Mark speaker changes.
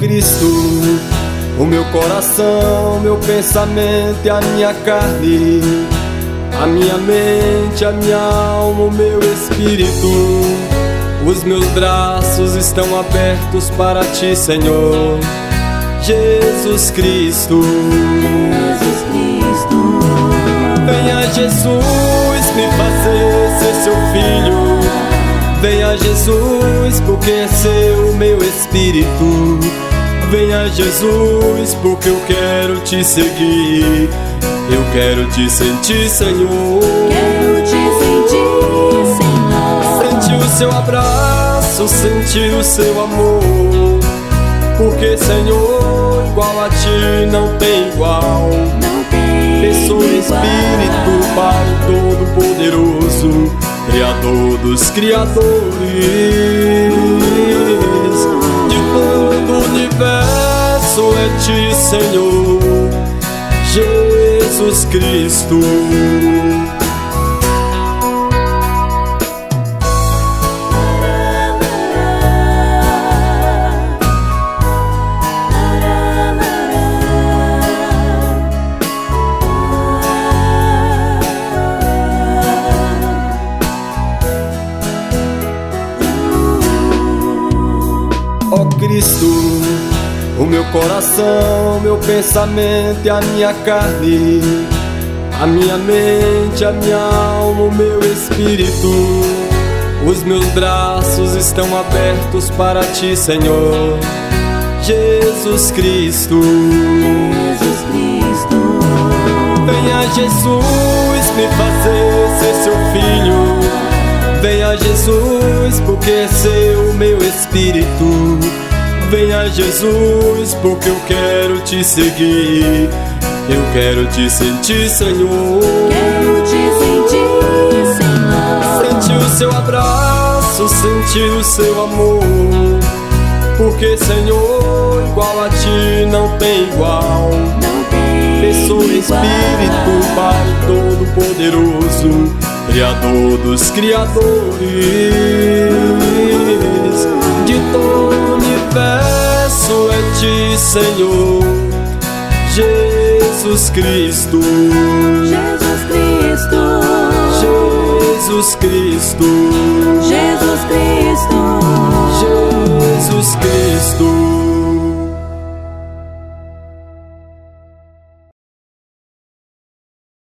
Speaker 1: Cristo, o meu coração, meu pensamento e a minha carne, a minha mente, a minha alma, o meu espírito, os meus braços estão abertos para ti, Senhor. Jesus Cristo,
Speaker 2: Jesus Cristo,
Speaker 1: venha Jesus me fazer ser seu filho. Venha Jesus, porque é seu meu espírito. Venha Jesus, porque eu quero te seguir. Eu quero te sentir, Senhor.
Speaker 2: quero te sentir, Senhor.
Speaker 1: Sentir o seu abraço, sentir o seu amor. Porque, Senhor, igual a ti não tem igual.
Speaker 2: Não tem
Speaker 1: Pessoa e Espírito, Pai Todo-Poderoso, Criador dos Criadores, de todo o universo é ti, Senhor, Jesus Cristo. Ó Cristo, o meu coração, meu pensamento e a minha carne, a minha mente, a minha alma, o meu espírito, os meus braços estão abertos para ti, Senhor. Jesus Cristo,
Speaker 2: Jesus Cristo,
Speaker 1: venha Jesus me fazer ser seu filho. Venha Jesus, porque é seu meu espírito. Venha Jesus, porque eu quero te seguir. Eu quero te sentir, Senhor.
Speaker 2: quero te sentir, Senhor.
Speaker 1: Sentir o seu abraço, sentir o seu amor. Porque, Senhor, igual a ti não tem igual.
Speaker 2: Não tem
Speaker 1: Pessoa e Espírito, Pai Todo-Poderoso, Criador dos Criadores, de todo o universo é ti, Senhor, Jesus Cristo,
Speaker 2: Jesus Cristo,
Speaker 1: Jesus Cristo,
Speaker 2: Jesus